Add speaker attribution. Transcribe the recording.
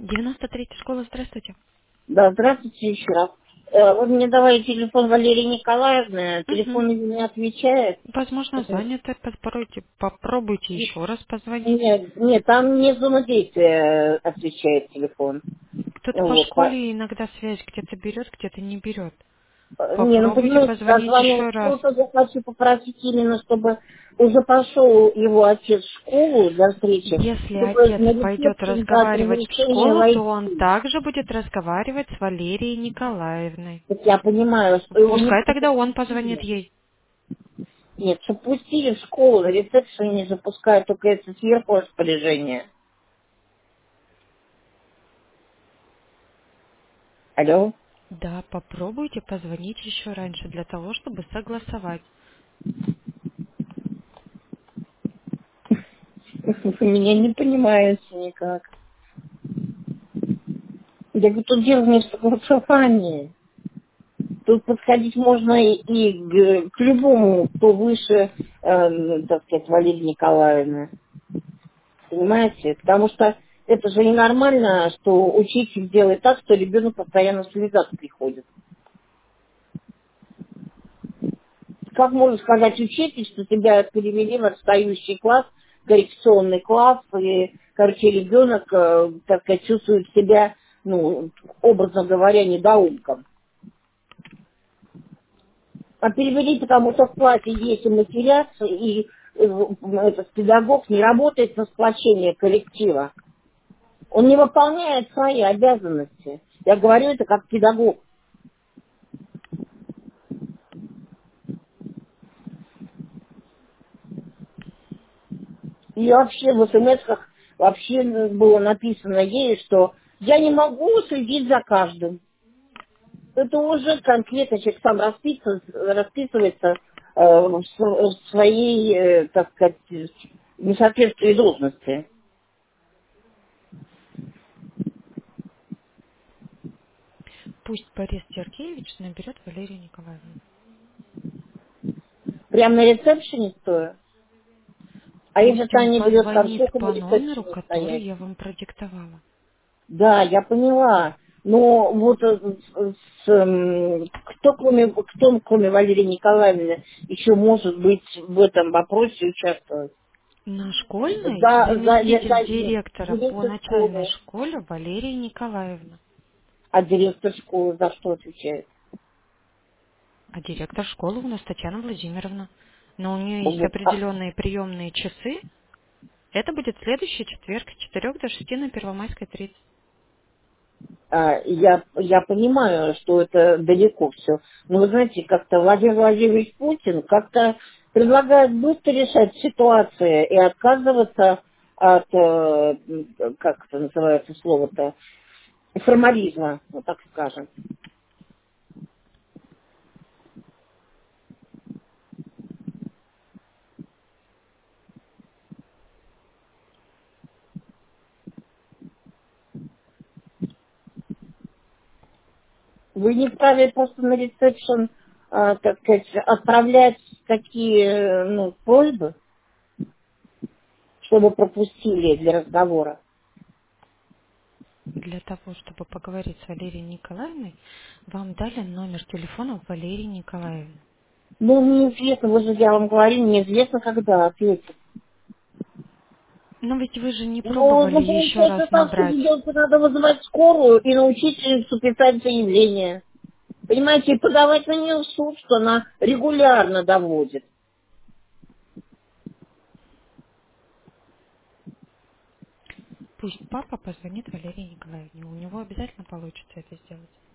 Speaker 1: 93-я школа, здравствуйте.
Speaker 2: Да, здравствуйте еще раз. Вы мне давали телефон Валерии Николаевны,
Speaker 1: Угу.
Speaker 2: телефон ее не отвечает.
Speaker 1: Возможно, занято. Попробуйте еще раз позвонить.
Speaker 2: Нет, нет, там не зона действия отвечает телефон.
Speaker 1: Кто-то по
Speaker 2: Вот.
Speaker 1: школе иногда связь где-то берет, где-то не берет.
Speaker 2: Не, ну
Speaker 1: Попробуйте
Speaker 2: понимаете, я
Speaker 1: позвонить
Speaker 2: звоню
Speaker 1: еще раз.
Speaker 2: что-то, я хочу попросить именно, чтобы уже пошел его отец в школу для встречи,
Speaker 1: Если
Speaker 2: чтобы
Speaker 1: отец
Speaker 2: на
Speaker 1: пойдет
Speaker 2: рецепшн дать
Speaker 1: разговаривать в
Speaker 2: разрешение
Speaker 1: школу, то он
Speaker 2: войти.
Speaker 1: также будет разговаривать с Валерией Николаевной.
Speaker 2: Так я понимаю, что его не
Speaker 1: Пускай тогда он позвонит
Speaker 2: пустили.
Speaker 1: ей.
Speaker 2: Нет, что пустили в школу, на рецепшн не запускают, только это сверху распоряжение. Алло?
Speaker 1: Да, попробуйте позвонить еще раньше для того, чтобы согласовать.
Speaker 2: Вы меня не понимаете никак. Я говорю, тут дело не в согласовании. Тут подходить можно к любому, кто выше, так сказать, Валерии Николаевны. Понимаете? Потому что это же ненормально, что учитель делает так, что ребенок постоянно в слезах приходит. Как можно сказать учитель, что тебя перевели в отстающий класс, коррекционный класс, и, короче, ребенок, так сказать, чувствует себя, ну, образно говоря, недоумком. А перевели, потому что в классе есть материал, и этот педагог не работает на сплочение коллектива. Он не выполняет свои обязанности. Я говорю это как педагог. И вообще в смс-ках вообще было написано ей, что я не могу следить за каждым. Это уже конкретно человек сам расписывается в своей, так сказать, несоответствии должности.
Speaker 1: Пусть Борис Сергеевич наберет Валерию Николаевну.
Speaker 2: Прямо на ресепшене стою. А если
Speaker 1: Пусть он
Speaker 2: Таня берет, там
Speaker 1: позвонит
Speaker 2: сколько на
Speaker 1: по номеру,
Speaker 2: ресепшене
Speaker 1: который
Speaker 2: стоять?
Speaker 1: я вам продиктовала.
Speaker 2: Да, я поняла. Но вот кто, кроме Валерии Николаевны, еще может быть в этом вопросе участвовать?
Speaker 1: На школьной заместитель
Speaker 2: За
Speaker 1: директора по
Speaker 2: директор
Speaker 1: начальной
Speaker 2: школы.
Speaker 1: школе Валерия Николаевна.
Speaker 2: А директор школы за что отвечает?
Speaker 1: А директор школы у нас Татьяна Владимировна. Но у нее есть
Speaker 2: Вот.
Speaker 1: определенные приемные часы. Это будет следующий четверг с 4 до 6 на Первомайской 30.
Speaker 2: Я понимаю, что это далеко все. Но вы знаете, как-то Владимир Владимирович Путин как-то предлагает быстро решать ситуации и отказываться от, как это называется слово-то, формализма, вот так скажем. Вы не вправе просто на ресепшн, так сказать, отправлять такие просьбы, чтобы пропустили для разговора.
Speaker 1: Для того, чтобы поговорить с Валерией Николаевной, вам дали номер телефона Валерии Николаевны.
Speaker 2: Ну, неизвестно, вы же, я вам говорю, неизвестно, когда ответит.
Speaker 1: Но ведь вы же не
Speaker 2: Ну,
Speaker 1: пробовали еще раз
Speaker 2: получается так, что
Speaker 1: набрать.
Speaker 2: придется надо вызывать скорую и научить учительницу писать заявление. Понимаете, и подавать на нее в суд, что она регулярно доводит.
Speaker 1: Пусть папа позвонит Валерии Николаевне. У него обязательно получится это сделать.